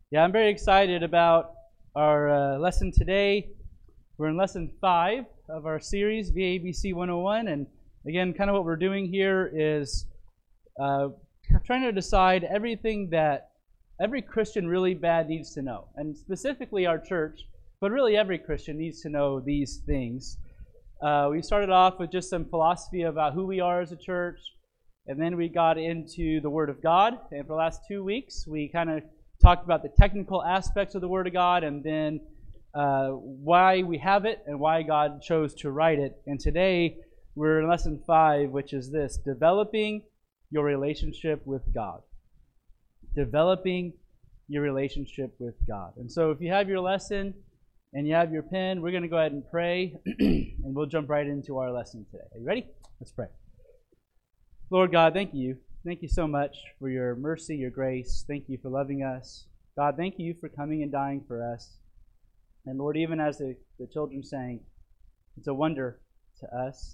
Yeah, I'm very excited about our lesson today. We're in lesson 5 of our series, VABC 101. And again, kind of what we're doing here is trying to decide everything that every Christian really bad needs to know. And specifically our church, but really every Christian needs to know these things. We started off with just some philosophy about who we are as a church. And then we got into the Word of God. And for the last 2 weeks, we kind of talked about the technical aspects of the Word of God, and then why we have it and why God chose to write it. And today we're in lesson 5, which is this: developing your relationship with God. Developing your relationship with God. And so if you have your lesson and you have your pen, we're going to go ahead and pray, and we'll jump right into our lesson today. Are you ready? Let's pray. Lord God, thank you. Thank you so much for your mercy, your grace. Thank you for loving us. God, thank you for coming and dying for us. And Lord, even as the children sang, it's a wonder to us.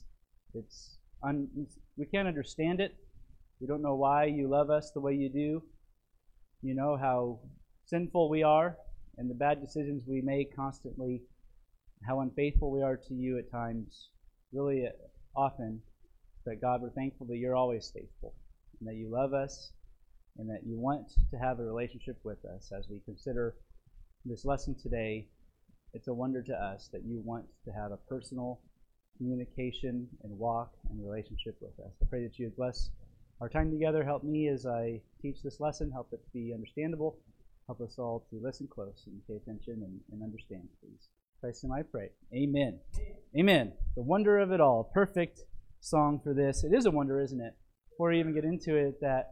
We can't understand it. We don't know why you love us the way you do. You know how sinful we are and the bad decisions we make constantly, how unfaithful we are to you at times, really often. But God, we're thankful that you're always faithful, and that you love us, and that you want to have a relationship with us. As we consider this lesson today, it's a wonder to us that you want to have a personal communication and walk and relationship with us. I pray that you would bless our time together. Help me as I teach this lesson. Help it to be understandable. Help us all to listen close and pay attention and understand, please. In Christ's name I pray. Amen. Amen. The wonder of it all. Perfect song for this. It is a wonder, isn't it? Before we even get into it, that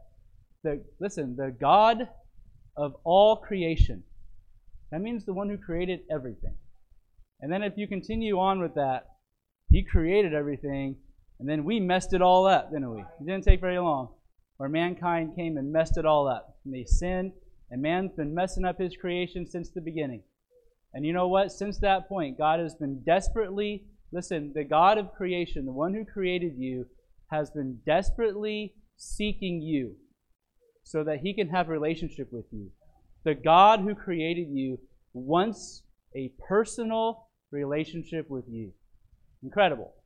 the God of all creation, that means the one who created everything. And then if you continue on with that, he created everything, and then we messed it all up, didn't we? It didn't take very long, where mankind came and messed it all up. And they sinned, and man's been messing up his creation since the beginning. And you know what? Since that point, God has been desperately, the God of creation, the one who created you, has been desperately seeking you so that he can have a relationship with you. The God who created you wants a personal relationship with you. Incredible.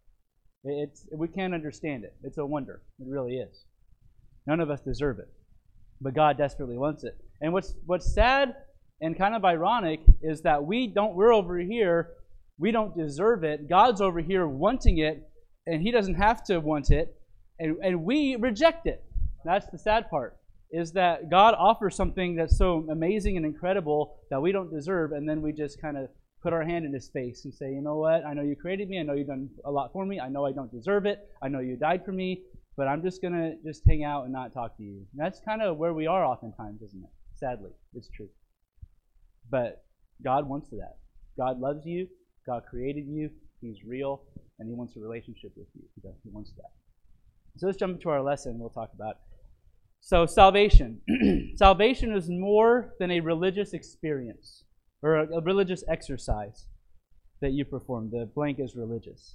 We can't understand it. It's a wonder. It really is. None of us deserve it, but God desperately wants it. And what's sad and kind of ironic is that we're over here, we don't deserve it. God's over here wanting it, and he doesn't have to want it, and we reject it. That's the sad part, is that God offers something that's so amazing and incredible that we don't deserve, and then we just kind of put our hand in his face and say, you know what, I know you created me, I know you've done a lot for me, I know I don't deserve it, I know you died for me, but I'm just going to just hang out and not talk to you. And that's kind of where we are oftentimes, isn't it? Sadly, it's true. But God wants that. God loves you, God created you, he's real, and he wants a relationship with you. He wants that. So let's jump into our lesson we'll talk about. So salvation. Salvation is more than a religious experience or a religious exercise that you perform. The blank is religious.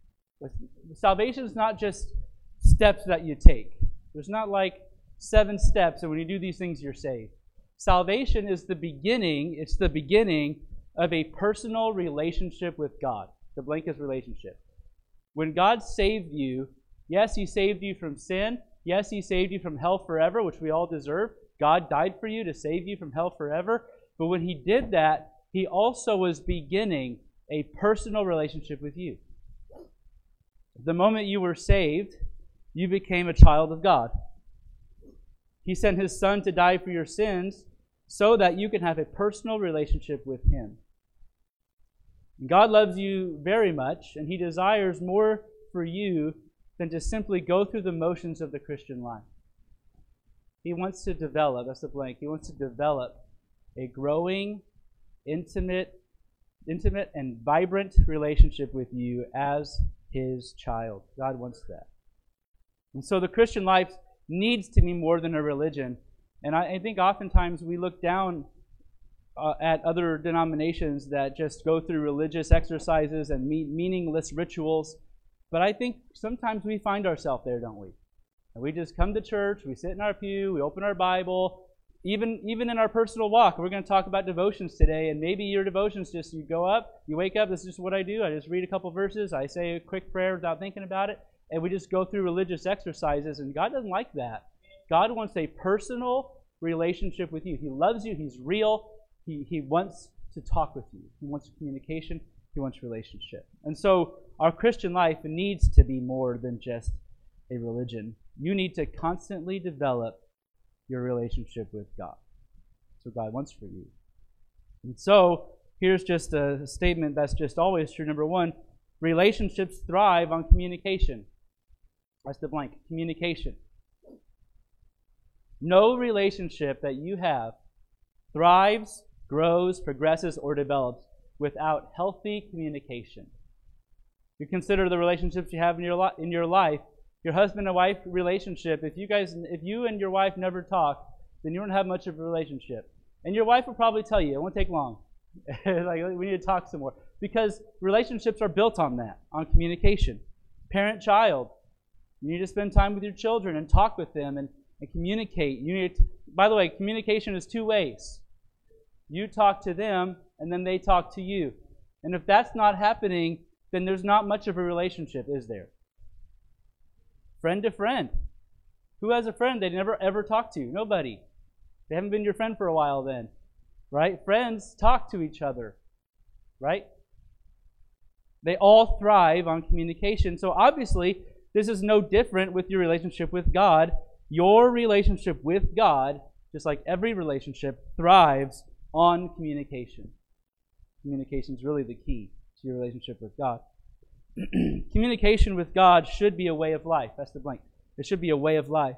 Salvation is not just steps that you take. There's not like 7 steps, and when you do these things, you're saved. Salvation is the beginning. It's the beginning of a personal relationship with God. The blank is relationship. When God saved you, yes, he saved you from sin. Yes, he saved you from hell forever, which we all deserve. God died for you to save you from hell forever. But when he did that, he also was beginning a personal relationship with you. The moment you were saved, you became a child of God. He sent his son to die for your sins so that you can have a personal relationship with him. God loves you very much, and he desires more for you than to simply go through the motions of the Christian life. He wants to develop, that's the blank, he wants to develop a growing, intimate and vibrant relationship with you as his child. God wants that. And so the Christian life needs to be more than a religion. And I think oftentimes we look down at other denominations that just go through religious exercises and meaningless rituals. But I think sometimes we find ourselves there, don't we? And we just come to church, we sit in our pew, we open our Bible, even in our personal walk, we're going to talk about devotions today, and maybe your devotions just, you go up, you wake up, this is just what I do. I just read a couple verses, I say a quick prayer without thinking about it, and we just go through religious exercises, and God doesn't like that. God wants a personal relationship with you. He loves you. He's real. He wants to talk with you. He wants communication. He wants relationship. And so our Christian life needs to be more than just a religion. You need to constantly develop your relationship with God. That's what God wants for you. And so here's just a statement that's just always true. Number one, relationships thrive on communication. That's the blank. Communication. No relationship that you have thrives, grows, progresses, or develops without healthy communication. You consider the relationships you have in your life, your husband and wife relationship. If you and your wife never talk, then you don't have much of a relationship. And your wife will probably tell you, it won't take long. Like, we need to talk some more. Because relationships are built on that, on communication. Parent-child. You need to spend time with your children and talk with them and communicate. By the way, communication is two ways. You talk to them, and then they talk to you. And if that's not happening, then there's not much of a relationship, is there? Friend to friend. Who has a friend they never ever talk to? Nobody. They haven't been your friend for a while then. Right? Friends talk to each other. Right? They all thrive on communication. So obviously, this is no different with your relationship with God. Your relationship with God, just like every relationship, thrives on communication. Communication is really the key to your relationship with God. Communication with God should be a way of life. That's the blank. It should be a way of life.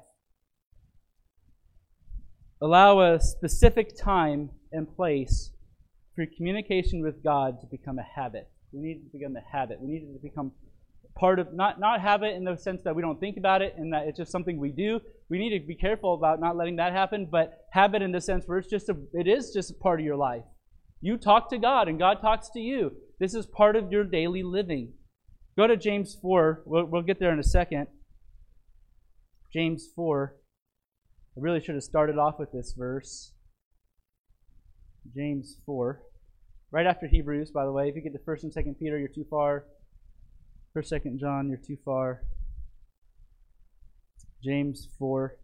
Allow a specific time and place for communication with God to become a habit. We need it to become a habit. We need it to become part of, not habit in the sense that we don't think about it and that it's just something we do. We need to be careful about not letting that happen, but habit in the sense where it is just a part of your life. You talk to God and God talks to you. This is part of your daily living. Go to James 4. We'll get there in a second. James 4. I really should have started off with this verse. James 4. Right after Hebrews, by the way. If you get to 1 and 2 Peter, you're too far. 1 2 John, you're too far. James 4.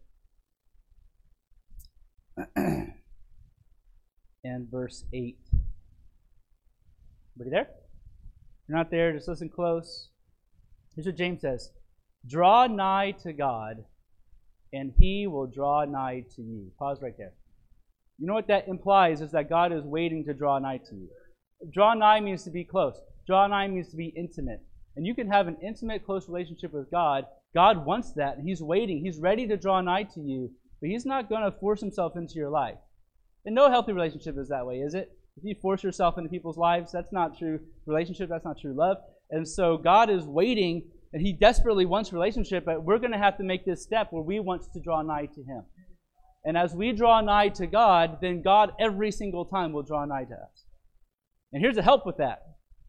And verse 8. Everybody there? If you're not there, just listen close. Here's what James says. Draw nigh to God, and He will draw nigh to you. Pause right there. You know what that implies is that God is waiting to draw nigh to you. Draw nigh means to be close. Draw nigh means to be intimate. And you can have an intimate, close relationship with God. God wants that, and He's waiting. He's ready to draw nigh to you, but He's not going to force Himself into your life. And no healthy relationship is that way, is it? If you force yourself into people's lives, that's not true relationship, that's not true love. And so God is waiting, and He desperately wants relationship, but we're going to have to make this step where we want to draw nigh to Him. And as we draw nigh to God, then God every single time will draw nigh to us. And here's the help with that.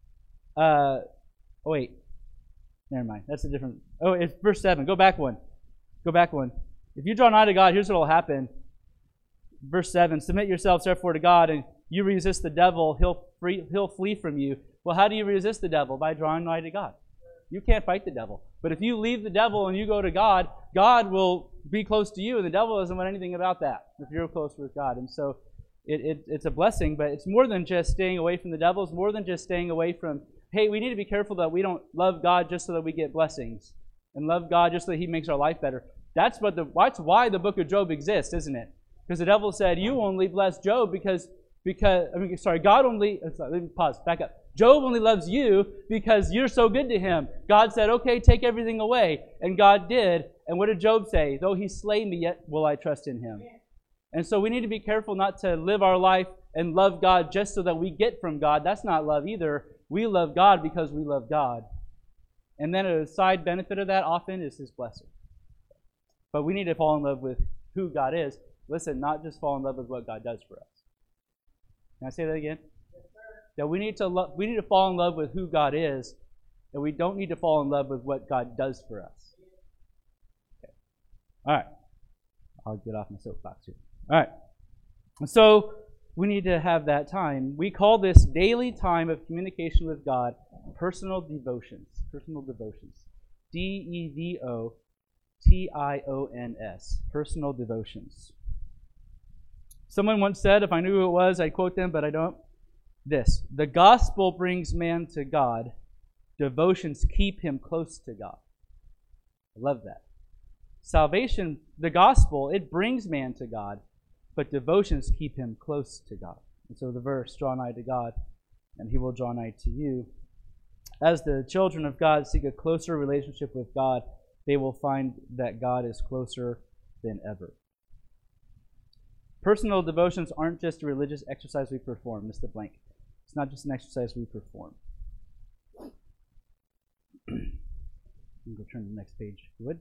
Wait. Never mind. That's a different... Oh, it's verse 7. Go back one. If you draw nigh to God, here's what will happen. Verse 7. Submit yourselves therefore to God, and you resist the devil, he'll flee from you. Well, how do you resist the devil? By drawing nigh to God. You can't fight the devil. But if you leave the devil and you go to God, God will be close to you, and the devil doesn't want anything about that if you're close with God. And so it's a blessing, but it's more than just staying away from the devil. It's more than just staying away from, hey, we need to be careful that we don't love God just so that we get blessings and love God just so that He makes our life better. That's why the book of Job exists, isn't it? Because the devil said, you only bless Job God only, let me pause, back up. Job only loves you because you're so good to him. God said, okay, take everything away. And God did. And what did Job say? Though he slay me, yet will I trust in him. And so we need to be careful not to live our life and love God just so that we get from God. That's not love either. We love God because we love God. And then a side benefit of that often is His blessing. But we need to fall in love with who God is. Listen, not just fall in love with what God does for us. Can I say that again? Yes, sir. That we need to fall in love with who God is, and we don't need to fall in love with what God does for us. Okay. All right. I'll get off my soapbox here. All right. So we need to have that time. We call this daily time of communication with God personal devotions. Personal devotions. Devotions. Personal devotions. Someone once said, if I knew who it was, I'd quote them, but I don't. This: the gospel brings man to God. Devotions keep him close to God. I love that. Salvation, the gospel, it brings man to God, but devotions keep him close to God. And so the verse, draw nigh to God, and he will draw nigh to you. As the children of God seek a closer relationship with God, they will find that God is closer than ever. Personal devotions aren't just a religious exercise we perform, Mr. Blank. It's not just an exercise we perform. I'm going to turn to the next page, if you would.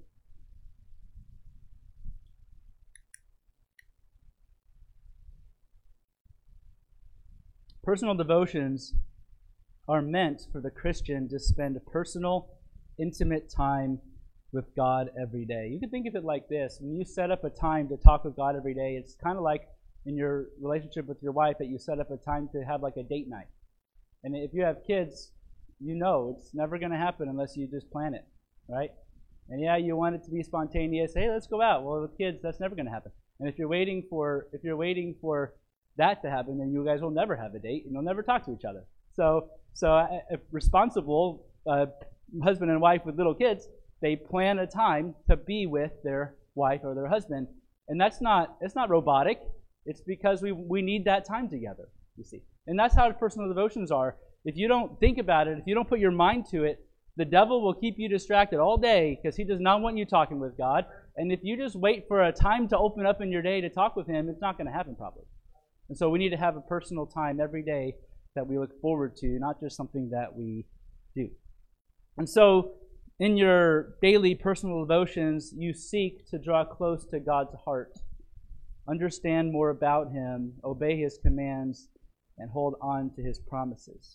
Personal devotions are meant for the Christian to spend personal, intimate time with God every day. You can think of it like this. When you set up a time to talk with God every day, it's kind of like in your relationship with your wife that you set up a time to have like a date night. And if you have kids, you know it's never going to happen unless you just plan it, right? And yeah, you want it to be spontaneous. Hey, let's go out. Well, with kids, that's never going to happen. And if you're waiting for that to happen, then you guys will never have a date and you'll never talk to each other. So a responsible husband and wife with little kids, they plan a time to be with their wife or their husband, and it's not robotic. It's because we need that time together. You see, and that's how personal devotions are. If you don't think about it, if you don't put your mind to it, the devil will keep you distracted all day because he does not want you talking with God. And if you just wait for a time to open up in your day to talk with him, it's not going to happen properly. And so we need to have a personal time every day that we look forward to, not just something that we do. And so in your daily personal devotions, you seek to draw close to God's heart, understand more about him, obey his commands, and hold on to his promises.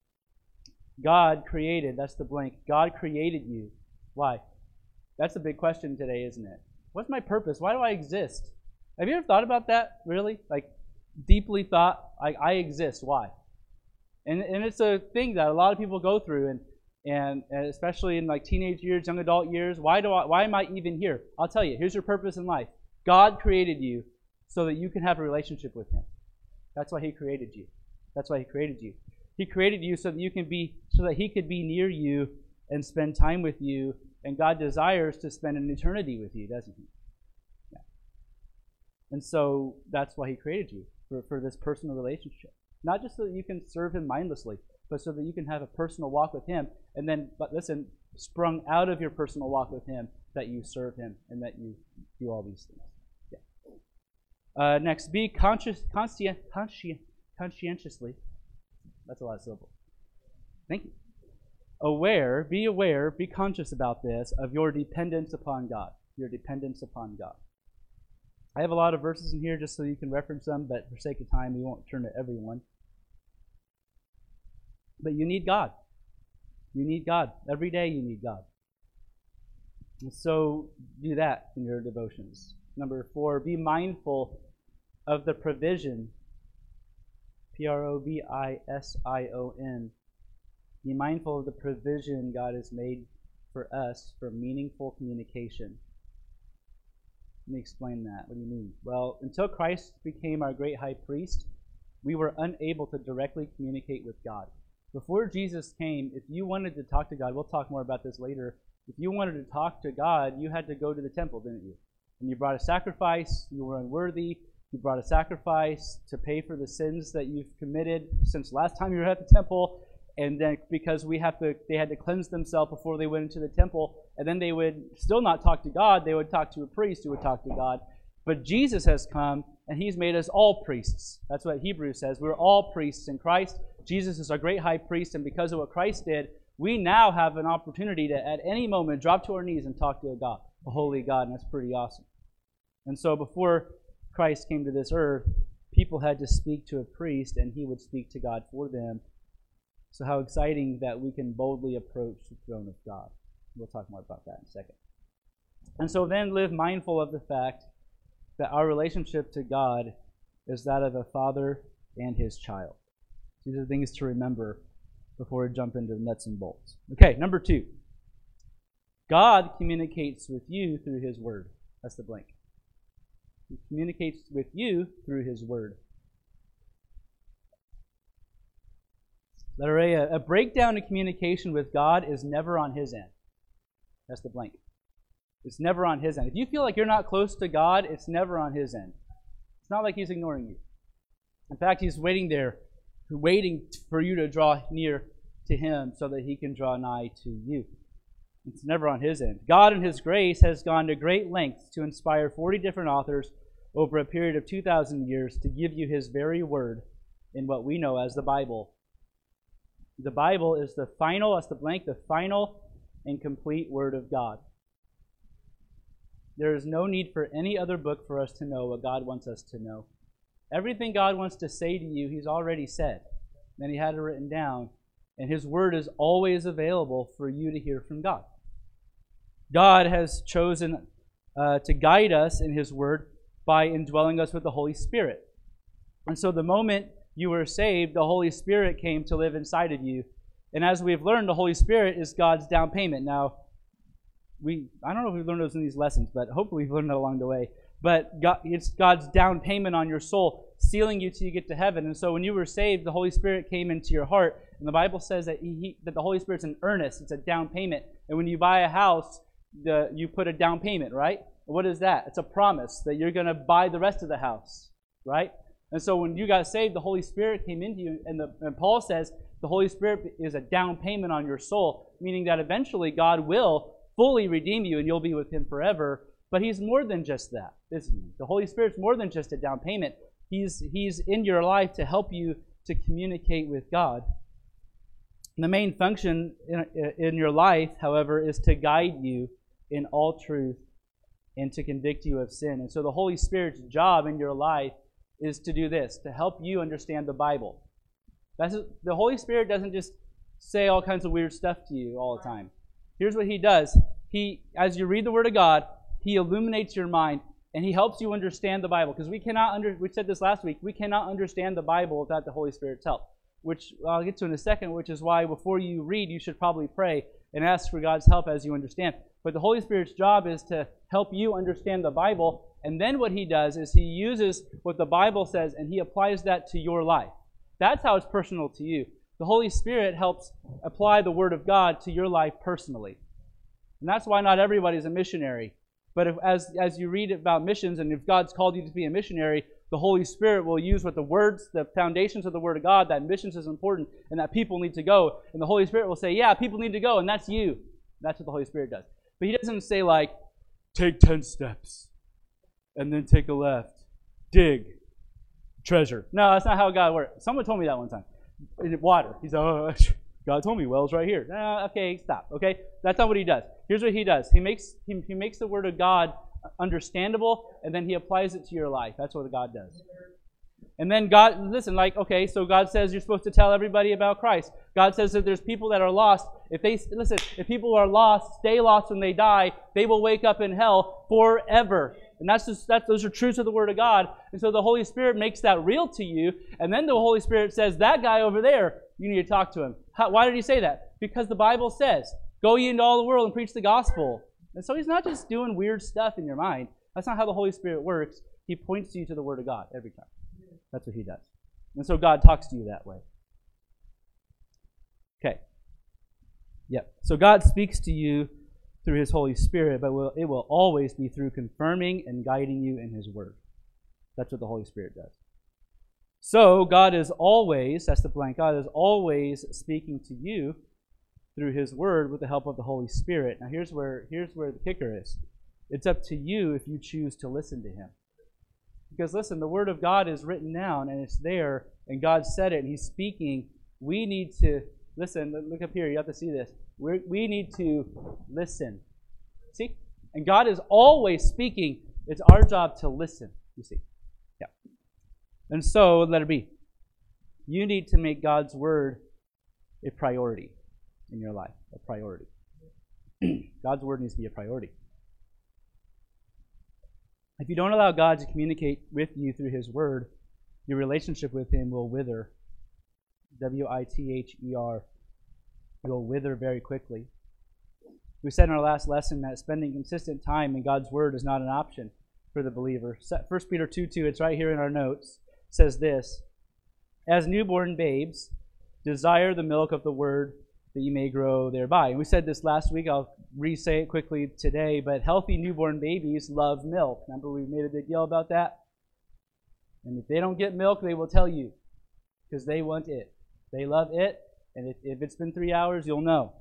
God created, that's the blank, God created you. Why? That's a big question today, isn't it? What's my purpose? Why do I exist? Have you ever thought about that, really? Like, deeply thought, I exist. Why? And it's a thing that a lot of people go through, and especially in like teenage years, young adult years. Why am I even here? I'll tell you. Here's your purpose in life. God created you so that you can have a relationship with him. That's why he created you. That's why he created you. He created you so that he could be near you and spend time with you. And God desires to spend an eternity with you, doesn't he? Yeah. And so that's why he created you, for this personal relationship. Not just so that you can serve him mindlessly, but so that you can have a personal walk with him. And then, but listen, sprung out of your personal walk with him, that you serve him and that you do all these things. Yeah. Next, be conscientiously. That's a lot of syllables. Thank you. Be aware, be conscious about this, of your dependence upon God. Your dependence upon God. I have a lot of verses in here just so you can reference them, but for sake of time, we won't turn to every one. But you need God. You need God. Every day you need God. And so do that in your devotions. Number 4, be mindful of the provision. Provision. Be mindful of the provision God has made for us for meaningful communication. Let me explain that. What do you mean? Well, until Christ became our great high priest, we were unable to directly communicate with God. Before Jesus came, if you wanted to talk to God, we'll talk more about this later. If you wanted to talk to God, you had to go to the temple, didn't you? And you brought a sacrifice. You were unworthy. You brought a sacrifice to pay for the sins that you've committed since last time you were at the temple. And then because they had to cleanse themselves before they went into the temple, and then they would still not talk to God. They would talk to a priest who would talk to God. But Jesus has come, and he's made us all priests. That's what Hebrews says. We're all priests in Christ. Jesus is our great high priest, and because of what Christ did, we now have an opportunity to, at any moment, drop to our knees and talk to a God, a holy God, and that's pretty awesome. And so before Christ came to this earth, people had to speak to a priest, and he would speak to God for them. So how exciting that we can boldly approach the throne of God. We'll talk more about that in a second. And so then live mindful of the fact that our relationship to God is that of a father and his child. These are things to remember before we jump into the nuts and bolts. Okay, number 2. God communicates with you through his word. That's the blank. He communicates with you through his word. Letter A, a breakdown in communication with God is never on his end. That's the blank. It's never on his end. If you feel like you're not close to God, it's never on his end. It's not like he's ignoring you. In fact, he's waiting there, waiting for you to draw near to him so that he can draw nigh to you. It's never on his end. God in his grace has gone to great lengths to inspire 40 different authors over a period of 2,000 years to give you his very word in what we know as the Bible. The Bible is the final, that's the blank, the final and complete word of God. There is no need for any other book for us to know what God wants us to know. Everything God wants to say to you, he's already said. Then he had it written down. And his word is always available for you to hear from God. God has chosen to guide us in his word by indwelling us with the Holy Spirit. And so the moment you were saved, the Holy Spirit came to live inside of you. And as we've learned, the Holy Spirit is God's down payment. Now, I don't know if we've learned those in these lessons, but hopefully we've learned it along the way. But it's God's down payment on your soul, sealing you till you get to heaven. And so when you were saved, the Holy Spirit came into your heart. And the Bible says that that the Holy Spirit's an earnest. It's a down payment. And when you buy a house, you put a down payment, right? What is that? It's a promise that you're going to buy the rest of the house, right? And so when you got saved, the Holy Spirit came into you. And Paul says the Holy Spirit is a down payment on your soul, meaning that eventually God will fully redeem you and you'll be with him forever. But he's more than just that, isn't he? The Holy Spirit's more than just a down payment. He's in your life to help you to communicate with God. And the main function in your life, however, is to guide you in all truth and to convict you of sin. And so the Holy Spirit's job in your life is to do this, to help you understand the Bible. The Holy Spirit doesn't just say all kinds of weird stuff to you all the time. Here's what he does. As you read the Word of God, he illuminates your mind, and he helps you understand the Bible. Because we said this last week, we cannot understand the Bible without the Holy Spirit's help, which I'll get to in a second, which is why before you read, you should probably pray and ask for God's help as you understand. But the Holy Spirit's job is to help you understand the Bible, and then what he does is he uses what the Bible says, and he applies that to your life. That's how it's personal to you. The Holy Spirit helps apply the Word of God to your life personally. And that's why not everybody's a missionary. But as you read about missions, and if God's called you to be a missionary, the Holy Spirit will use what the foundations of the Word of God, that missions is important and that people need to go. And the Holy Spirit will say, yeah, people need to go, and that's you. That's what the Holy Spirit does. But he doesn't say like, take 10 steps, and then take a left, dig, treasure. No, that's not how God works. Someone told me that one time. Water. He's like, oh, God told me well's right here. Okay, stop. Okay, that's not what he does. Here's what he does. He makes the Word of God understandable, and then he applies it to your life. That's what God does. And then God, listen, so God says you're supposed to tell everybody about Christ. God says that there's people that are lost. If people are lost, stay lost when they die, they will wake up in hell forever. And those are truths of the Word of God. And so the Holy Spirit makes that real to you. And then the Holy Spirit says, that guy over there, you need to talk to him. Why did he say that? Because the Bible says, go ye into all the world and preach the gospel. And so he's not just doing weird stuff in your mind. That's not how the Holy Spirit works. He points you to the Word of God every time. That's what he does. And so God talks to you that way. Okay. Yep. So God speaks to you through his Holy Spirit, but it will always be through confirming and guiding you in his Word. That's what the Holy Spirit does. So God is always, that's the blank, God is always speaking to you through his Word with the help of the Holy Spirit. Now here's where the kicker is. It's up to you if you choose to listen to him. Because listen, the Word of God is written down and it's there, and God said it, and he's speaking. We need to listen. Look up here. You have to see this. We need to listen. See? And God is always speaking. It's our job to listen. You see? Yeah. And so, letter B. You need to make God's Word a priority in your life. A priority. God's Word needs to be a priority. If you don't allow God to communicate with you through his Word, your relationship with Him will wither. W-I-T-H-E-R. It will wither very quickly. We said in our last lesson that spending consistent time in God's Word is not an option for the believer. 1 Peter 2:2, it's right here in our notes, says this: "As newborn babes, desire the milk of the Word, that you may grow thereby." And we said this last week. I'll re-say it quickly today, but healthy newborn babies love milk. Remember, we made a big deal about that? And if they don't get milk, they will tell you, because they want it. They love it, and if it's been 3 hours, you'll know.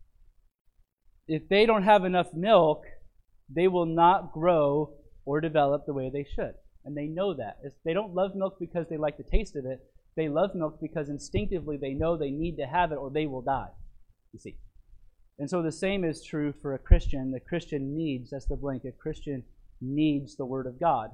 If they don't have enough milk, they will not grow or develop the way they should. And they know that. They don't love milk because they like the taste of it. They love milk because instinctively they know they need to have it or they will die, you see. And so the same is true for a Christian. The Christian needs, that's the blank, a Christian needs the Word of God.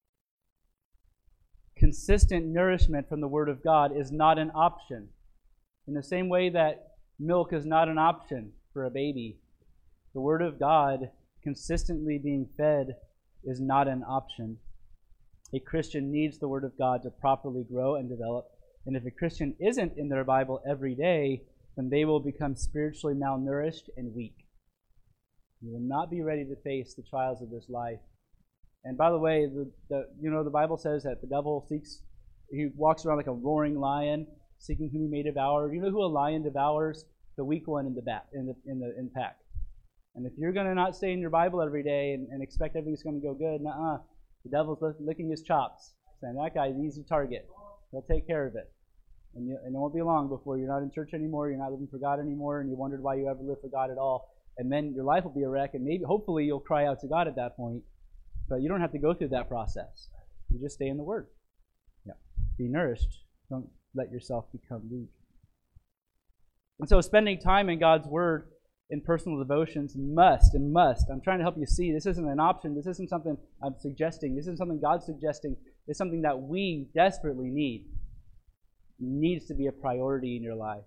Consistent nourishment from the Word of God is not an option. In the same way that milk is not an option for a baby, the Word of God consistently being fed is not an option. A Christian needs the Word of God to properly grow and develop. And if a Christian isn't in their Bible every day, then they will become spiritually malnourished and weak. You will not be ready to face the trials of this life. And by the way, the Bible says that the devil he walks around like a roaring lion, seeking whom he may devour. Do you know who a lion devours? The weak one in the pack. And if you're going to not stay in your Bible every day and expect everything's going to go good, the devil's licking his chops, saying, that guy's an easy target. He'll take care of it. And it won't be long before you're not in church anymore, you're not living for God anymore, and you wondered why you ever lived for God at all. And then your life will be a wreck, and hopefully you'll cry out to God at that point. But you don't have to go through that process. You just stay in the Word. Yeah. Be nourished. Don't let yourself become weak. And so spending time in God's Word in personal devotions must. I'm trying to help you see this isn't an option. This isn't something I'm suggesting. This isn't something God's suggesting. It's something that we desperately need. It needs to be a priority in your life.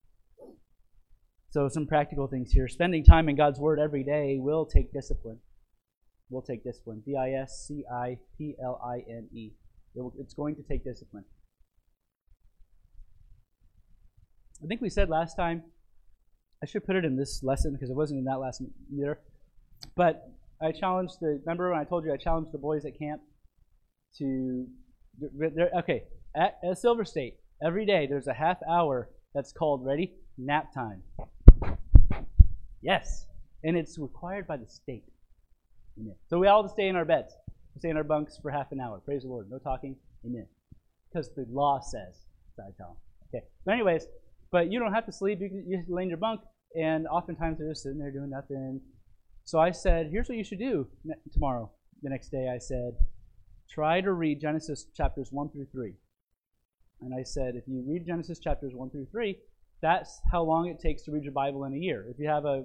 So some practical things here. Spending time in God's Word every day will take discipline. Will take discipline. discipline. It's going to take discipline. I think we said last time, I should put it in this lesson because it wasn't in that lesson either. But I challenged remember when I told you I challenged the boys at camp at Silver State, every day there's a half hour that's called, ready? Nap time. Yes. And it's required by the state. Amen. So we all stay in our beds. We stay in our bunks for half an hour. Praise the Lord. No talking. Amen. Because the law says. So I tell them. Okay. But anyways, but you don't have to sleep. You lay in your bunk, and oftentimes they're just sitting there doing nothing. So I said, here's what you should do tomorrow. The next day I said, try to read Genesis chapters 1 through 3. And I said, if you read Genesis chapters 1 through 3, that's how long it takes to read your Bible in a year. If you have a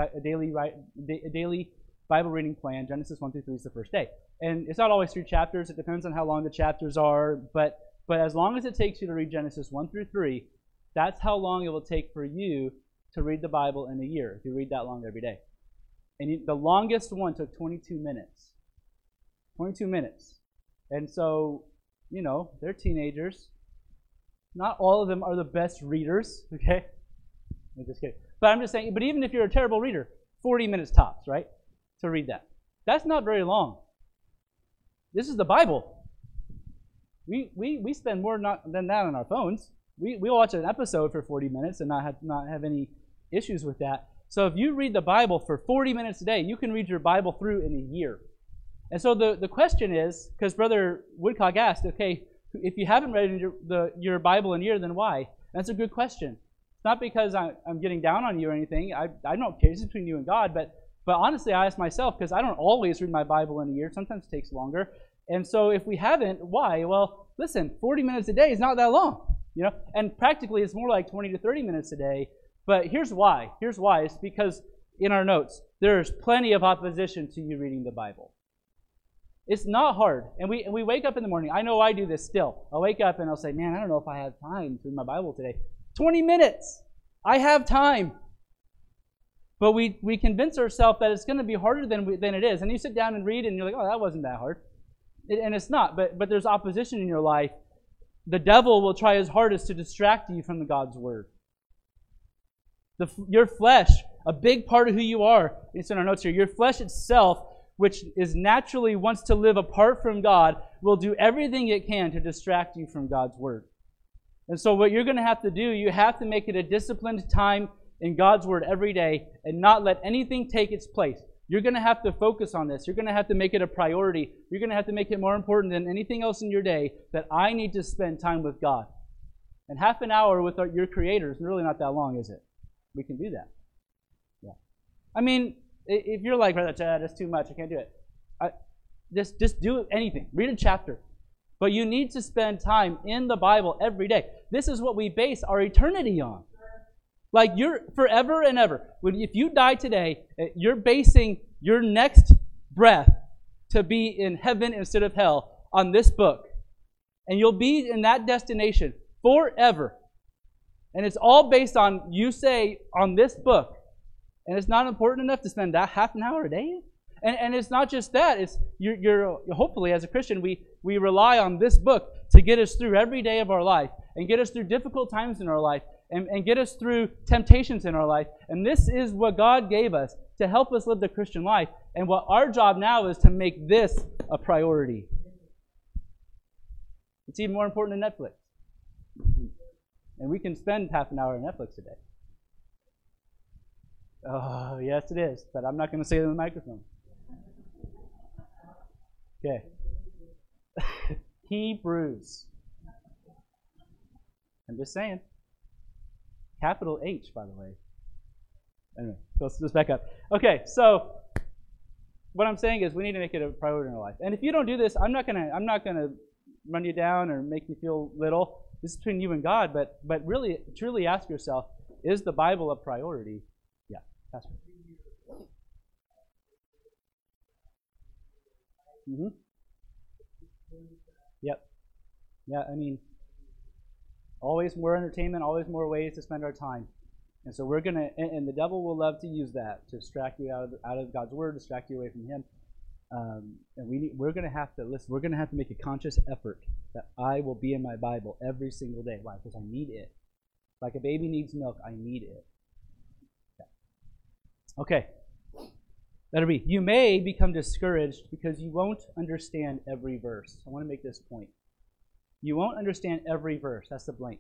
daily Bible reading plan, Genesis 1 through 3 is the first day. And it's not always 3 chapters. It depends on how long the chapters are. But as long as it takes you to read Genesis 1 through 3, that's how long it will take for you to read the Bible in a year, if you read that long every day. And the longest one took 22 minutes. 22 minutes. And so, they're teenagers. Not all of them are the best readers, okay? I'm just kidding. But I'm just saying, but even if you're a terrible reader, 40 minutes tops, right? To read that. That's not very long. This is the Bible. We spend more than that on our phones. We watch an episode for 40 minutes and not have any issues with that. So if you read the Bible for 40 minutes a day, you can read your Bible through in a year. And so the question is, because Brother Woodcock asked, okay, if you haven't read your Bible in a year, then why? And that's a good question. It's not because I'm getting down on you or anything. I don't care. It's between you and God. But honestly, I ask myself, because I don't always read my Bible in a year. Sometimes it takes longer. And so if we haven't, why? Well, listen, 40 minutes a day is not that long. And practically it's more like 20 to 30 minutes a day. But here's why. It's because in our notes, there's plenty of opposition to you reading the Bible. It's not hard. And we wake up in the morning. I know I do this still. I'll wake up and I'll say, man, I don't know if I have time to read my Bible today. 20 minutes. I have time. But we convince ourselves that it's going to be harder than it is. And you sit down and read and you're like, oh, that wasn't that hard. And it's not. But there's opposition in your life. the devil will try his hardest to distract you from God's Word. Your flesh, a big part of who you are, it's in our notes here, your flesh itself, which is naturally wants to live apart from God, will do everything it can to distract you from God's Word. And so what you're going to have to do, you have to make it a disciplined time in God's Word every day and not let anything take its place. You're going to have to focus on this. You're going to have to make it a priority. You're going to have to make it more important than anything else in your day that I need to spend time with God. And half an hour with your Creator is really not that long, is it? We can do that. Yeah. I mean, if you're like, Brother Chad, that's too much, I can't do it. Just do anything. Read a chapter. But you need to spend time in the Bible every day. This is what we base our eternity on. Like, you're forever and ever. If you die today, you're basing your next breath to be in heaven instead of hell on this book. And you'll be in that destination forever. And it's all based on, you say, on this book. And it's not important enough to spend that half an hour a day? And it's not just that. It's you're hopefully, as a Christian, we rely on this book to get us through every day of our life and get us through difficult times in our life and get us through temptations in our life. And this is what God gave us to help us live the Christian life. And what our job now is to make this a priority. It's even more important than Netflix. And we can spend half an hour on Netflix a day. Oh, yes it is. But I'm not going to say it on the microphone. Okay. Hebrews. I'm just saying. Capital H, by the way. Anyway, let's back up. Okay, so what I'm saying is we need to make it a priority in our life. And if you don't do this, I'm not gonna run you down or make you feel little. This is between you and God, but really, truly ask yourself, is the Bible a priority? Yeah, Pastor. Mm-hmm. Yep. Yeah, I mean, always more entertainment, always more ways to spend our time. And so we're going to, and the devil will love to use that to distract you out of God's Word, distract you away from Him. And we're going to have to, listen, we're going to have to make a conscious effort that I will be in my Bible every single day. Why? Because I need it. Like a baby needs milk, I need it. Okay. Letter B. You may become discouraged because you won't understand every verse. I want to make this point. You won't understand every verse. That's the blank.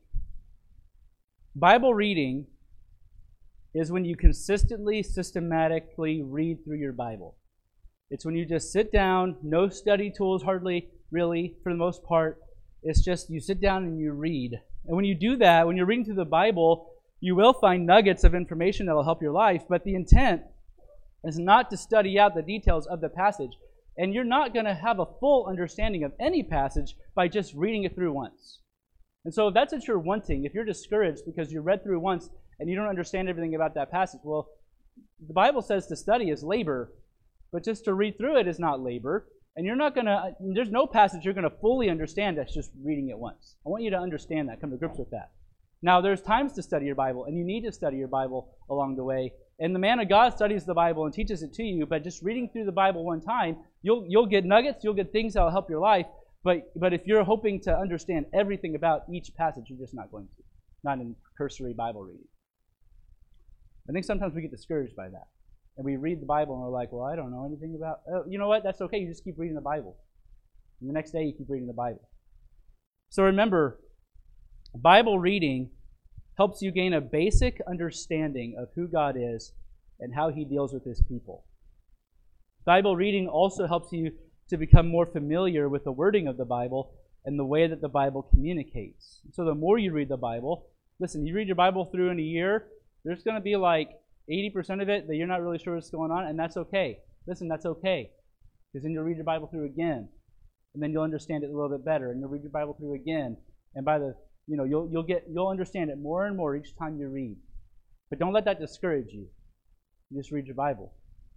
Bible reading is when you consistently, systematically read through your Bible. It's when you just sit down, no study tools hardly, really, for the most part. It's just you sit down and you read. And when you do that, when you're reading through the Bible, you will find nuggets of information that will help your life, but the intent is not to study out the details of the passage. And you're not going to have a full understanding of any passage by just reading it through once. And so if that's what you're wanting, if you're discouraged because you read through once and you don't understand everything about that passage, well, the Bible says to study is labor, but just to read through it is not labor. And you're not going to, there's no passage you're going to fully understand that's just reading it once. I want you to understand that, come to grips with that. Now, there's times to study your Bible, and you need to study your Bible along the way. And the man of God studies the Bible and teaches it to you, but just reading through the Bible one time, you'll get nuggets, you'll get things that will help your life. But if you're hoping to understand everything about each passage, you're just not going to. Not in cursory Bible reading. I think sometimes we get discouraged by that. And we read the Bible and we're like, well, I don't know anything about... Oh, you know what? That's okay. You just keep reading the Bible. And the next day you keep reading the Bible. So remember, Bible reading helps you gain a basic understanding of who God is and how He deals with His people. Bible reading also helps you to become more familiar with the wording of the Bible and the way that the Bible communicates. So the more you read the Bible, listen, you read your Bible through in a year, there's going to be like 80% of it that you're not really sure what's going on, and that's okay. Listen, that's okay. Because then you'll read your Bible through again, and then you'll understand it a little bit better, and you'll read your Bible through again, and by the you'll understand it more and more each time you read. But don't let that discourage you. You just read your Bible.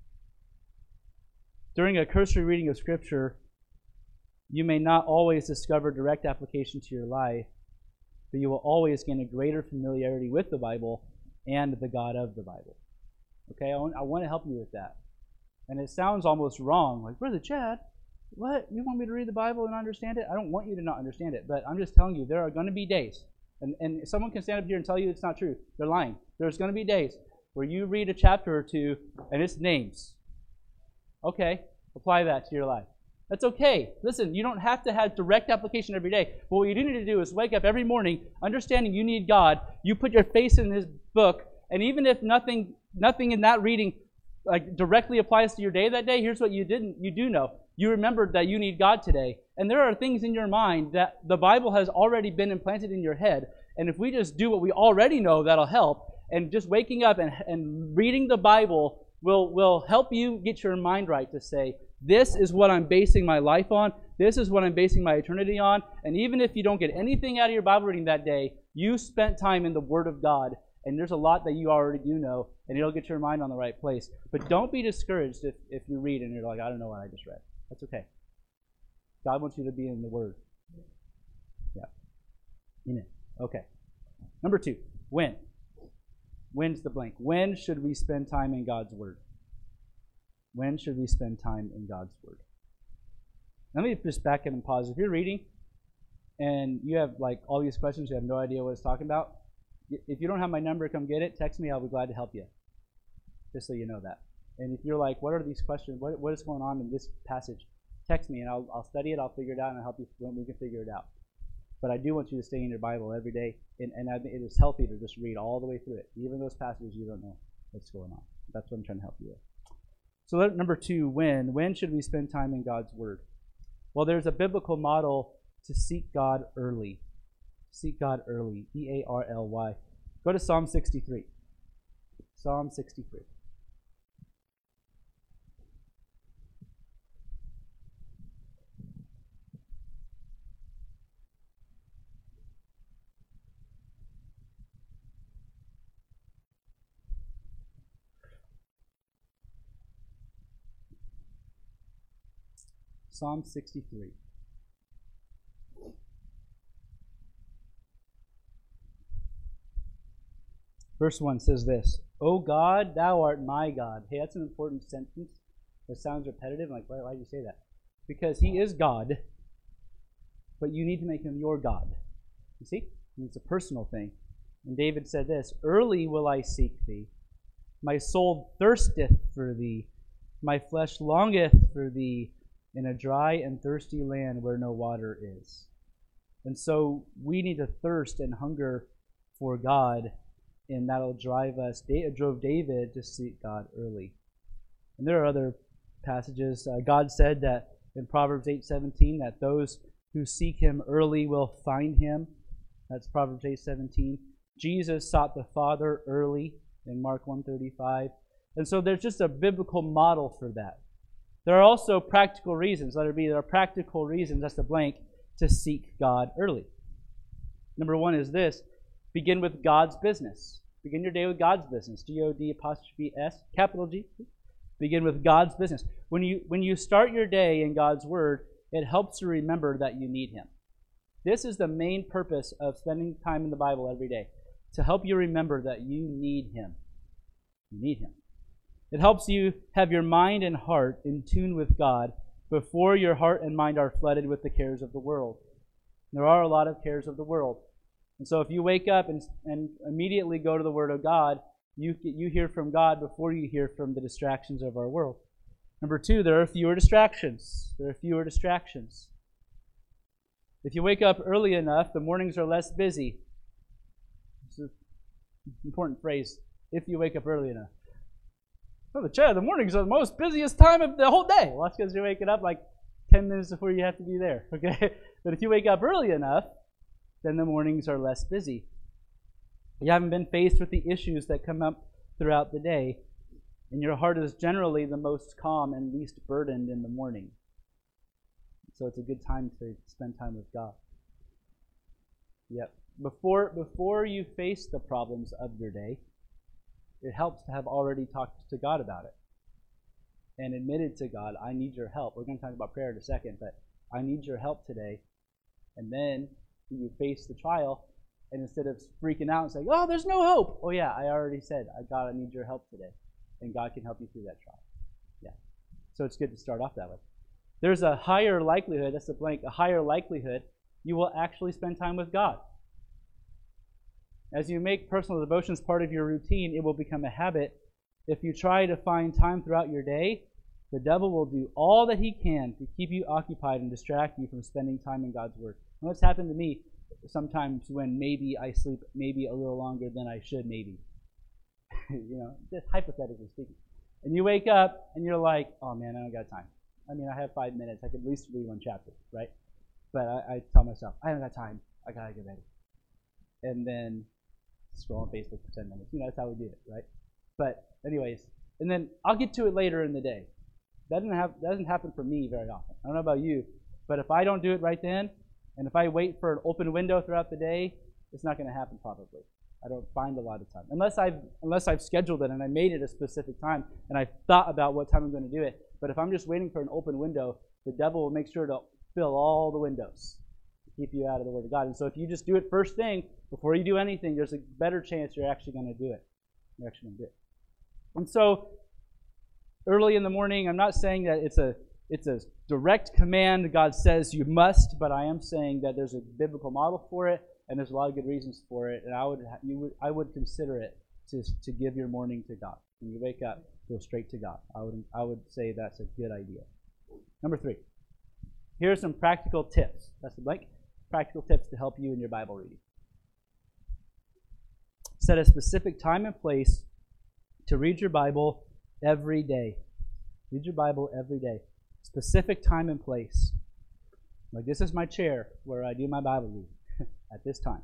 During a cursory reading of Scripture, you may not always discover direct application to your life, but you will always gain a greater familiarity with the Bible and the God of the Bible. Okay, I want to help you with that. And it sounds almost wrong, like, Brother Chad, What? You want me to read the Bible and understand it? I don't want you to not understand it, but I'm just telling you, there are going to be days, and someone can stand up here and tell you it's not true. They're lying. There's going to be days where you read a chapter or two, and it's names. Okay, apply that to your life. That's okay. Listen, you don't have to have direct application every day. But what you do need to do is wake up every morning, understanding you need God. You put your face in His book, and even if nothing in that reading directly applies to your day that day, here's what you do know. You remembered that you need God today. And there are things in your mind that the Bible has already been implanted in your head. And if we just do what we already know, that'll help. And just waking up and reading the Bible will help you get your mind right to say, this is what I'm basing my life on. This is what I'm basing my eternity on. And even if you don't get anything out of your Bible reading that day, you spent time in the Word of God. And there's a lot that you already do know, and it'll get your mind on the right place. But don't be discouraged if you read and you're like, I don't know what I just read. That's okay. God wants you to be in the Word. Yeah. Amen. Okay. Number 2, when? When's the blank? When should we spend time in God's Word? When should we spend time in God's Word? Let me just back in and pause. If you're reading and you have all these questions, you have no idea what it's talking about, if you don't have my number, come get it. Text me. I'll be glad to help you. Just so you know that. And if you're like, what are these questions? What is going on in this passage? Text me and I'll study it. I'll figure it out and I'll help you when we can figure it out. But I do want you to stay in your Bible every day. And it is healthy to just read all the way through it. Even those passages you don't know what's going on. That's what I'm trying to help you with. So number 2, when? When should we spend time in God's Word? Well, there's a biblical model to seek God early. Seek God early. E-A-R-L-Y. Go to Psalm 63. Psalm 63. Psalm 63. Verse 1 says this, O God, thou art my God. Hey, that's an important sentence. That sounds repetitive. Like, why do you say that? Because He is God, but you need to make Him your God. You see? It's a personal thing. And David said this, Early will I seek Thee. My soul thirsteth for Thee. My flesh longeth for Thee in a dry and thirsty land where no water is. And so we need to thirst and hunger for God, and that'll drive us. It drove David to seek God early. And there are other passages. God said that in Proverbs 8:17 that those who seek Him early will find Him. That's Proverbs 8:17. Jesus sought the Father early in Mark 1:35. And so there's just a biblical model for that. There are also practical reasons. There are practical reasons, that's the blank, to seek God early. Number 1 is this. Begin with God's business. Begin your day with God's business. G-O-D'(S), capital G. Begin with God's business. When you start your day in God's Word, it helps you remember that you need Him. This is the main purpose of spending time in the Bible every day, to help you remember that you need Him. You need Him. It helps you have your mind and heart in tune with God before your heart and mind are flooded with the cares of the world. There are a lot of cares of the world. And so if you wake up and immediately go to the Word of God, you hear from God before you hear from the distractions of our world. Number 2, there are fewer distractions. There are fewer distractions. If you wake up early enough, the mornings are less busy. It's an important phrase, if you wake up early enough. Oh, the mornings are the most busiest time of the whole day. Well, that's because you're waking up 10 minutes before you have to be there, okay? But if you wake up early enough, then the mornings are less busy. You haven't been faced with the issues that come up throughout the day, and your heart is generally the most calm and least burdened in the morning. So it's a good time to spend time with God. Yep. Before you face the problems of your day, it helps to have already talked to God about it and admitted to God, I need your help. We're going to talk about prayer in a second, but I need your help today. And then you face the trial, and instead of freaking out and saying, oh, there's no hope. Oh, yeah, I already said, God, I need your help today. And God can help you through that trial. Yeah. So it's good to start off that way. there's a higher likelihood, that's a blank, a higher likelihood you will actually spend time with God. As you make personal devotions part of your routine, it will become a habit. If you try to find time throughout your day, the devil will do all that he can to keep you occupied and distract you from spending time in God's Word. And what's happened to me sometimes when maybe I sleep maybe a little longer than I should, maybe. Just hypothetically speaking. And you wake up and you're like, oh man, I don't got time. I mean, I have 5 minutes. I could at least read one chapter, right? But I tell myself, I don't got time. I got to get ready. And then scroll on Facebook for 10 minutes. That's how we do it, right? But anyways, and then I'll get to it later in the day. That doesn't happen for me very often. I don't know about you, but if I don't do it right then, and if I wait for an open window throughout the day, it's not going to happen probably. I don't find a lot of time. Unless I've scheduled it and I made it a specific time and I've thought about what time I'm going to do it. But if I'm just waiting for an open window, the devil will make sure to fill all the windows to keep you out of the Word of God. And so if you just do it first thing, before you do anything, there's a better chance you're actually going to do it. You're actually going to do it. And so early in the morning, I'm not saying that it's a direct command God says you must, but I am saying that there's a biblical model for it, and there's a lot of good reasons for it, and I would consider it to give your morning to God. When you wake up, go straight to God. I would say that's a good idea. Number 3. Here are some practical tips. That's the blank. Practical tips to help you in your Bible reading. Set a specific time and place to read your Bible every day. Read your Bible every day. Specific time and place. Like, this is my chair where I do my Bible reading at this time.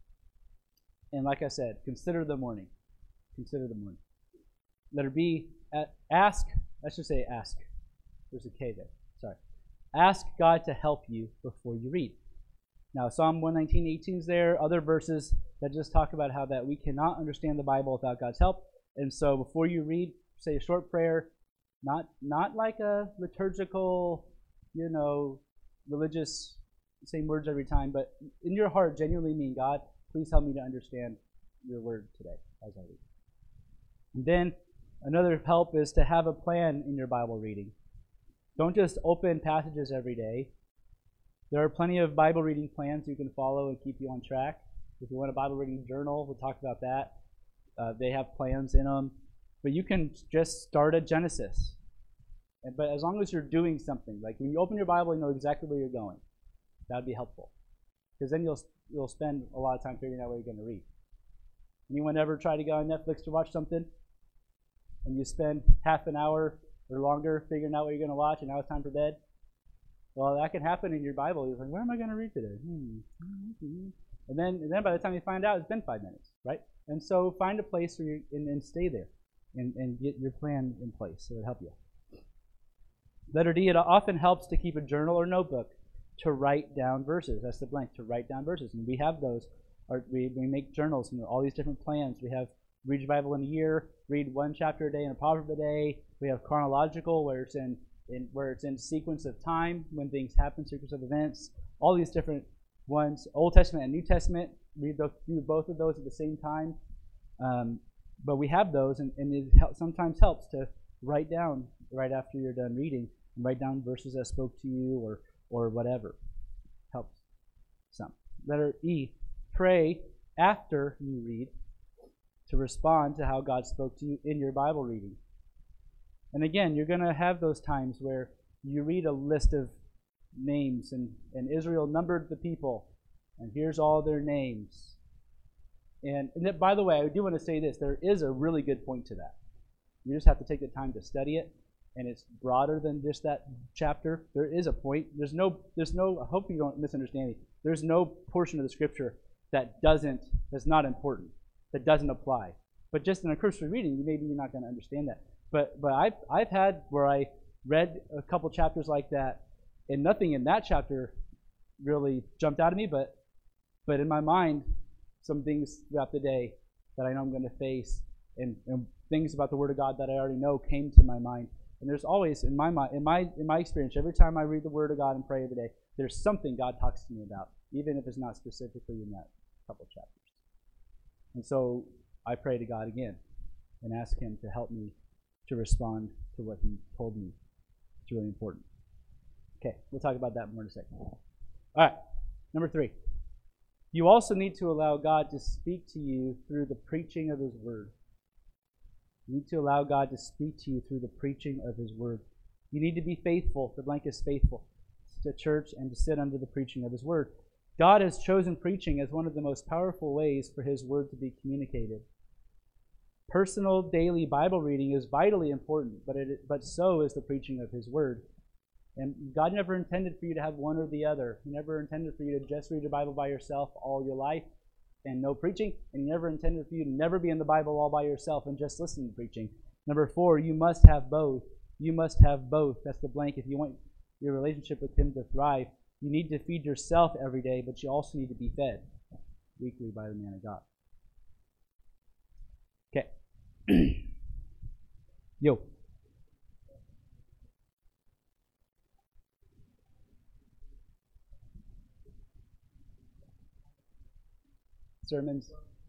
And like I said, consider the morning. Consider the morning. Let it be, ask, let's just say ask. There's a K there. Sorry. Ask God to help you before you read. Now, Psalm 119:18 is there. Other verses that just talk about how that we cannot understand the Bible without God's help. And so before you read, say a short prayer. Not like a liturgical, religious, same words every time, but in your heart, genuinely mean, God, please help me to understand your word today as I read. And then another help is to have a plan in your Bible reading. Don't just open passages every day. There are plenty of Bible reading plans you can follow and keep you on track. If you want a Bible reading journal, we'll talk about that. They have plans in them. But you can just start at Genesis. But as long as you're doing something, like when you open your Bible, you know exactly where you're going. That would be helpful. Because then you'll spend a lot of time figuring out what you're going to read. Anyone ever try to go on Netflix to watch something? And you spend half an hour or longer figuring out what you're going to watch, and now it's time for bed? Well, that can happen in your Bible. You're like, where am I going to read today? And then by the time you find out, it's been 5 minutes, right? And so find a place where and stay there. And get your plan in place. So it'll help you. Letter D, it often helps to keep a journal or notebook to write down verses. That's the blank, to write down verses. And we have those. We make journals, all these different plans. We have read your Bible in a year, read one chapter a day and a proverb a day. We have chronological, where it's in sequence of time, when things happen, sequence of events. All these different ones. Old Testament and New Testament, read both of those at the same time. But we have those, and it sometimes helps to write down right after you're done reading, and write down verses that spoke to you or whatever. Helps some. Letter E, pray after you read to respond to how God spoke to you in your Bible reading. And again, you're going to have those times where you read a list of names, and Israel numbered the people, and here's all their names. And by the way, I do want to say this. There is a really good point to that. You just have to take the time to study it, and it's broader than just that chapter. There is a point. There's no. I hope you don't misunderstand me. There's no portion of the Scripture that's not important, that doesn't apply. But just in a cursory reading, maybe you're not going to understand that. But I've had where I read a couple chapters like that, and nothing in that chapter really jumped out at me. But in my mind, some things throughout the day that I know I'm going to face, and things about the Word of God that I already know came to my mind. And there's always, in my experience, every time I read the Word of God and pray every day, there's something God talks to me about, even if it's not specifically in that couple chapters. And so I pray to God again and ask Him to help me to respond to what He told me. It's really important. Okay, we'll talk about that more in a second. All right, number 3. You also need to allow God to speak to you through the preaching of His Word. You need to allow God to speak to you through the preaching of His Word. You need to be faithful. The blank is faithful to church and to sit under the preaching of His Word. God has chosen preaching as one of the most powerful ways for His Word to be communicated. Personal daily Bible reading is vitally important, but so is the preaching of His Word. And God never intended for you to have one or the other. He never intended for you to just read your Bible by yourself all your life and no preaching. And He never intended for you to never be in the Bible all by yourself and just listen to preaching. Number 4, you must have both. You must have both. That's the blank. If you want your relationship with Him to thrive, you need to feed yourself every day, but you also need to be fed weekly by the man of God. Okay. Yo. Sermons.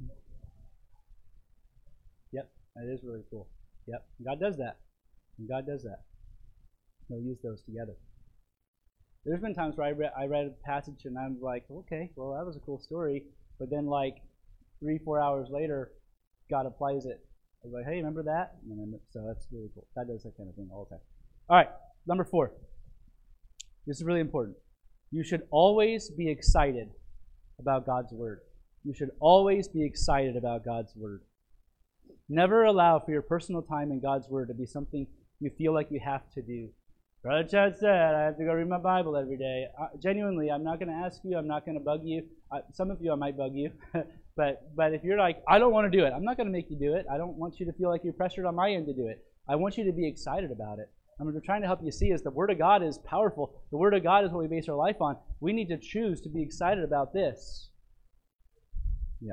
Yep, that is really cool. Yep, God does that. And God does that. He'll use those together. There's been times where I read a passage and I'm like, okay, well, that was a cool story. But then, like, 3-4 hours later, God applies it. I was like, hey, remember that? And then, so that's really cool. God does that kind of thing all the time. All right, number 4. This is really important. You should always be excited about God's Word. You should always be excited about God's Word. Never allow for your personal time in God's Word to be something you feel like you have to do. Brother Chad said, I have to go read my Bible every day. Genuinely, I'm not going to ask you. I'm not going to bug you. Some of you, I might bug you. but if you're like, I don't want to do it, I'm not going to make you do it. I don't want you to feel like you're pressured on my end to do it. I want you to be excited about it. I'm trying to help you see is the Word of God is powerful. The Word of God is what we base our life on. We need to choose to be excited about this. Yeah.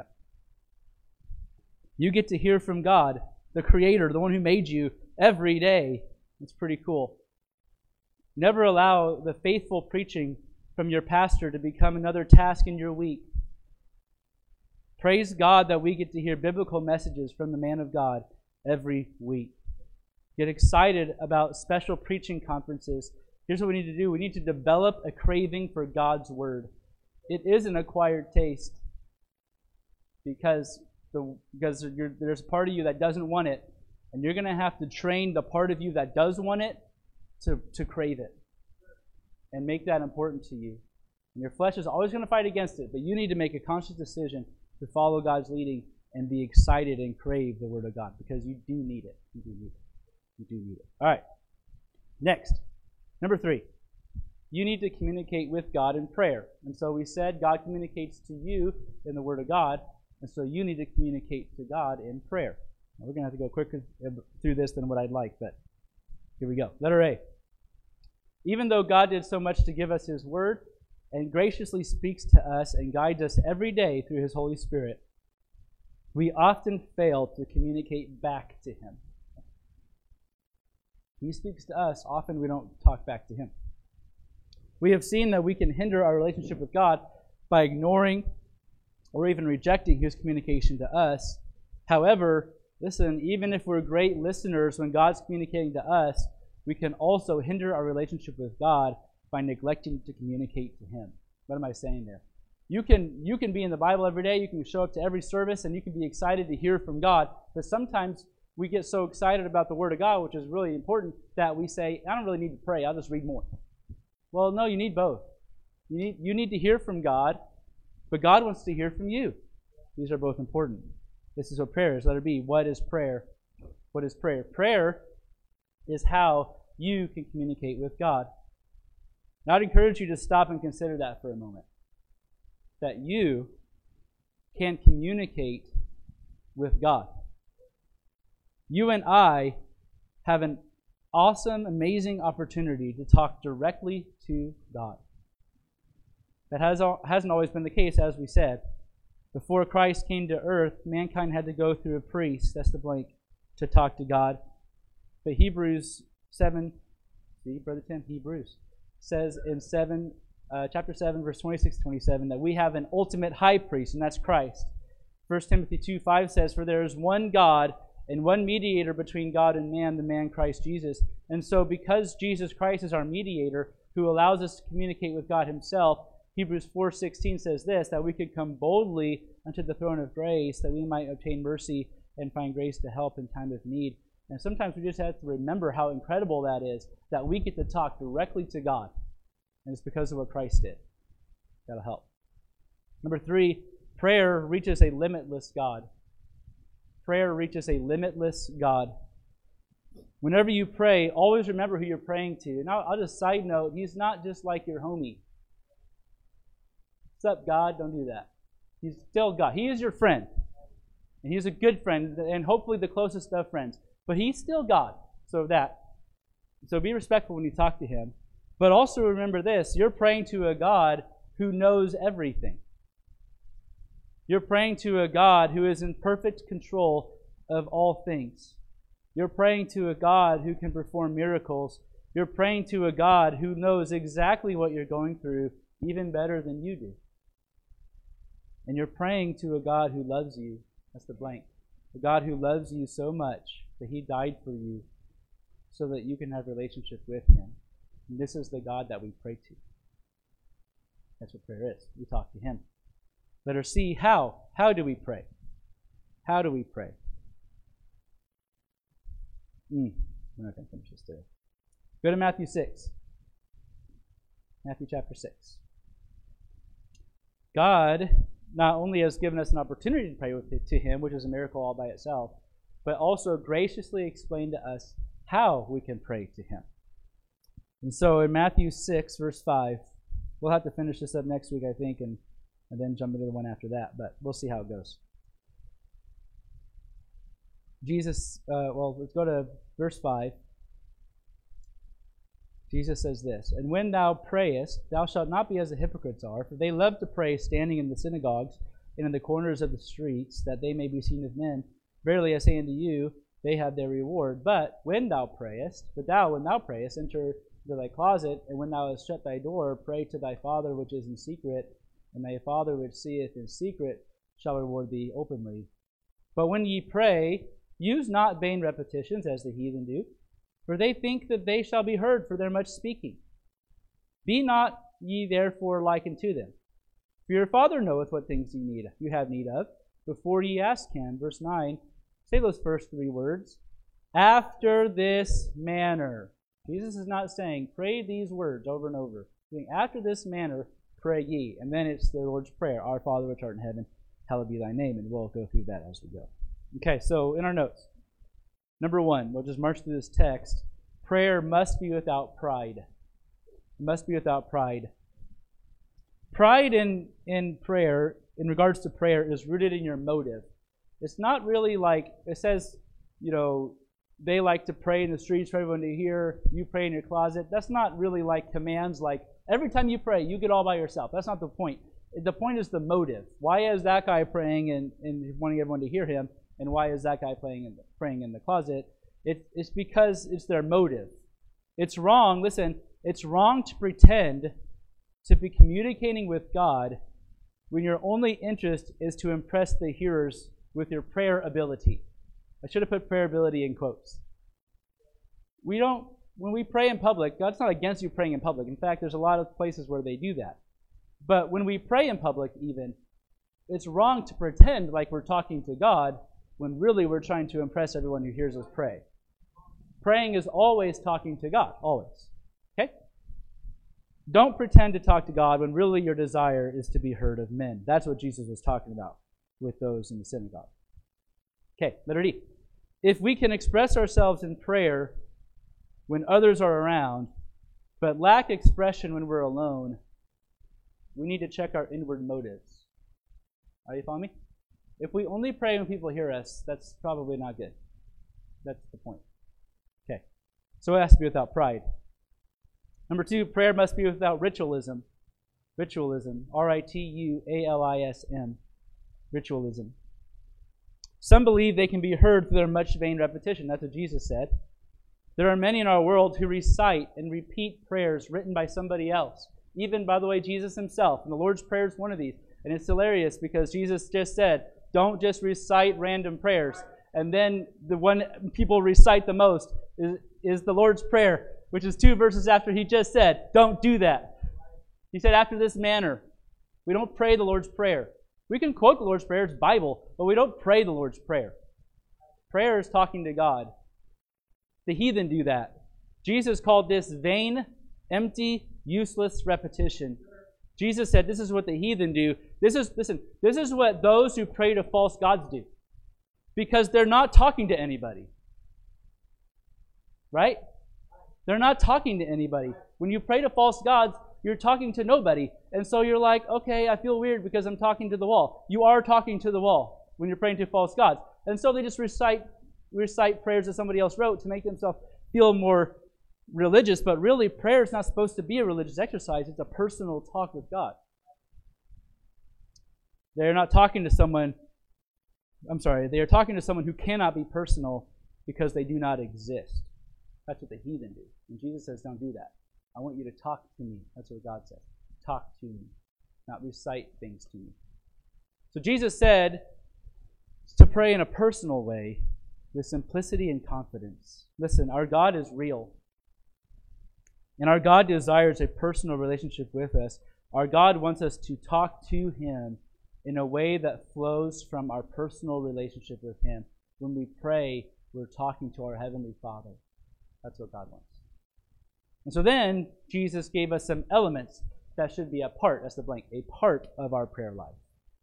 You get to hear from God, the Creator, the one who made you, every day. It's pretty cool. Never allow the faithful preaching from your pastor to become another task in your week. Praise God that we get to hear biblical messages from the man of God every week. Get excited about special preaching conferences. Here's what we need to do. We need to develop a craving for God's Word. It is an acquired taste because there's a part of you that doesn't want it, and you're going to have to train the part of you that does want it to crave it and make that important to you. And your flesh is always going to fight against it, but you need to make a conscious decision to follow God's leading and be excited and crave the Word of God because you do need it. You do need it. You do need it. All right. Next, number 3. You need to communicate with God in prayer. And so we said God communicates to you in the Word of God, and so you need to communicate to God in prayer. Now, we're going to have to go quicker through this than what I'd like, but here we go. Letter A. Even though God did so much to give us His Word and graciously speaks to us and guides us every day through His Holy Spirit, we often fail to communicate back to Him. He speaks to us. Often we don't talk back to Him. We have seen that we can hinder our relationship with God by ignoring or even rejecting His communication to us. However, listen, even if we're great listeners when God's communicating to us, we can also hinder our relationship with God by neglecting to communicate to Him. What am I saying there? You can be in the Bible every day, you can show up to every service, and you can be excited to hear from God, but sometimes we get so excited about the Word of God, which is really important, that we say, I don't really need to pray, I'll just read more. Well, no, you need both. You need to hear from God, but God wants to hear from you. These are both important. This is what prayer is. Letter B, what is prayer? What is prayer? Prayer is how you can communicate with God. Now, I'd encourage you to stop and consider that for a moment. That you can communicate with God. You and I have an awesome, amazing opportunity to talk directly to God. That hasn't always been the case, as we said. Before Christ came to earth, mankind had to go through a priest, that's the blank, to talk to God. But Hebrews 7, see, Brother Tim, Hebrews, says in chapter 7, verse 26-27, that we have an ultimate high priest, and that's Christ. 1 Timothy 2:5 says, for there is one God and one mediator between God and man, the man Christ Jesus. And so because Jesus Christ is our mediator, who allows us to communicate with God himself. Hebrews 4:16 says this, that we could come boldly unto the throne of grace, that we might obtain mercy and find grace to help in time of need. And sometimes we just have to remember how incredible that is, that we get to talk directly to God. And it's because of what Christ did. That'll help. Number 3, prayer reaches a limitless God. Prayer reaches a limitless God. Whenever you pray, always remember who you're praying to. And I'll just side note, he's not just like your homie. What's up, God? Don't do that. He's still God. He is your friend. And he's a good friend, and hopefully the closest of friends. But he's still God. So be respectful when you talk to him. But also remember this, you're praying to a God who knows everything. You're praying to a God who is in perfect control of all things. You're praying to a God who can perform miracles. You're praying to a God who knows exactly what you're going through, even better than you do. And you're praying to a God who loves you. That's the blank. A God who loves you so much that he died for you so that you can have a relationship with him. And this is the God that we pray to. That's what prayer is. We talk to him. Letter C, how? How do we pray? How do we pray? We're not going to finish this today. Go to Matthew 6. Matthew chapter 6. God not only has given us an opportunity to pray to him, which is a miracle all by itself, but also graciously explained to us how we can pray to him. And so in Matthew 6, verse 5, we'll have to finish this up next week, I think, and then jump into the one after that, but we'll see how it goes. Jesus, let's go to verse 5. Jesus says this, "And when thou prayest, thou shalt not be as the hypocrites are, for they love to pray standing in the synagogues and in the corners of the streets, that they may be seen of men. Verily I say unto you, they have their reward. But when thou prayest, enter into thy closet, and when thou hast shut thy door, pray to thy Father which is in secret, and thy Father which seeth in secret shall reward thee openly. But when ye pray, use not vain repetitions, as the heathen do, for they think that they shall be heard for their much speaking. Be not ye therefore like unto them. For your Father knoweth what things you have need of, before ye ask him." Verse 9, say those first 3 words. After this manner. Jesus is not saying, pray these words over and over. He's saying, after this manner, pray ye. And then it's the Lord's Prayer. Our Father which art in heaven, hallowed be thy name. And we'll go through that as we go. Okay, so in our notes. Number 1, we'll just march through this text. Prayer must be without pride. It must be without pride. Pride in prayer, in regards to prayer, is rooted in your motive. It's not really like, it says, they like to pray in the streets for everyone to hear. You pray in your closet. That's not really like commands like, every time you pray, you get all by yourself. That's not the point. The point is the motive. Why is that guy praying and wanting everyone to hear him? And why is that guy praying in the closet? It's because it's their motive. It's wrong, listen, it's wrong to pretend to be communicating with God when your only interest is to impress the hearers with your prayer ability. I should have put prayer ability in quotes. When we pray in public, God's not against you praying in public. In fact, there's a lot of places where they do that. But when we pray in public even, it's wrong to pretend like we're talking to God when really we're trying to impress everyone who hears us pray. Praying is always talking to God, always. Okay? Don't pretend to talk to God when really your desire is to be heard of men. That's what Jesus was talking about with those in the synagogue. Okay, letter D. If we can express ourselves in prayer when others are around, but lack expression when we're alone, we need to check our inward motives. Are you following me? If we only pray when people hear us, that's probably not good. That's the point. Okay. So it has to be without pride. Number 2, prayer must be without ritualism. Ritualism. R-I-T-U-A-L-I-S-M. Ritualism. Some believe they can be heard through their much vain repetition. That's what Jesus said. There are many in our world who recite and repeat prayers written by somebody else. Even, by the way, Jesus himself. And the Lord's Prayer is one of these. And it's hilarious because Jesus just said, don't just recite random prayers. And then the one people recite the most is the Lord's Prayer. which is 2 verses after he just said, don't do that. He said, after this manner. We don't pray the Lord's Prayer. We can quote the Lord's Prayer, it's Bible, but we don't pray the Lord's Prayer. Prayer is talking to God. The heathen do that. Jesus called this vain, empty, useless repetition. Jesus said, this is what the heathen do. This is what those who pray to false gods do. Because they're not talking to anybody. Right? They're not talking to anybody. When you pray to false gods, you're talking to nobody. And so you're like, okay, I feel weird because I'm talking to the wall. You are talking to the wall when you're praying to false gods. And so they just recite prayers that somebody else wrote to make themselves feel more religious. But really, prayer is not supposed to be a religious exercise. It's a personal talk with God. They're not talking to someone, they are talking to someone who cannot be personal because they do not exist. That's what the heathen do. And Jesus says, don't do that. I want you to talk to me. That's what God says. Talk to me, not recite things to me. So Jesus said to pray in a personal way with simplicity and confidence. Listen, our God is real. And our God desires a personal relationship with us. Our God wants us to talk to Him in a way that flows from our personal relationship with Him. When we pray, we're talking to our Heavenly Father. That's what God wants. And so then, Jesus gave us some elements that should be a part, that's the blank, a part of our prayer life.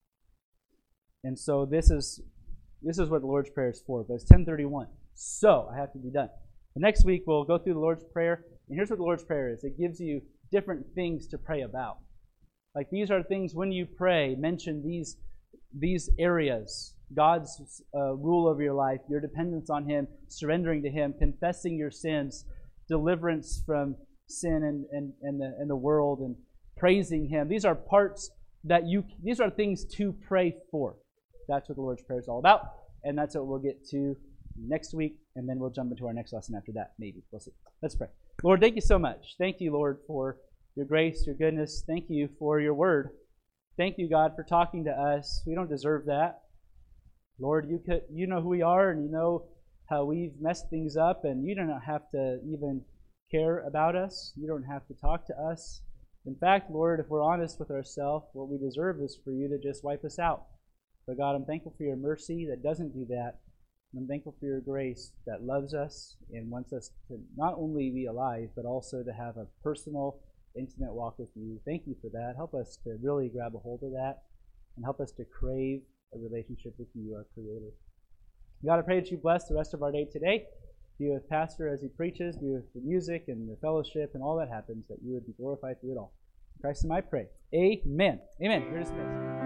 And so this is what the Lord's Prayer is for, but it's 10:31. So, I have to be done. The next week, we'll go through the Lord's Prayer, and here's what the Lord's Prayer is. It gives you different things to pray about. Like these are things when you pray, mention these areas. God's rule over your life, your dependence on Him, surrendering to Him, confessing your sins, deliverance from sin and the world, and praising Him. These are parts these are things to pray for. That's what the Lord's Prayer is all about, and that's what we'll get to next week, and then we'll jump into our next lesson after that, maybe. We'll see. Let's pray. Lord, thank you so much. Thank you, Lord, for your grace, your goodness. Thank you for your word. Thank you, God, for talking to us. We don't deserve that. Lord, you know who we are, and you know how we've messed things up, and you don't have to even care about us. You don't have to talk to us. In fact, Lord, if we're honest with ourselves, what we deserve is for you to just wipe us out. But God, I'm thankful for your mercy that doesn't do that. And I'm thankful for your grace that loves us and wants us to not only be alive, but also to have a personal, intimate walk with you. Thank you for that. Help us to really grab a hold of that and help us to crave a relationship with you, our Creator. God, I pray that you bless the rest of our day today. Be with Pastor as he preaches, be with the music and the fellowship and all that happens, that you would be glorified through it all. In Christ's name I pray. Amen. Amen. You're dismissed.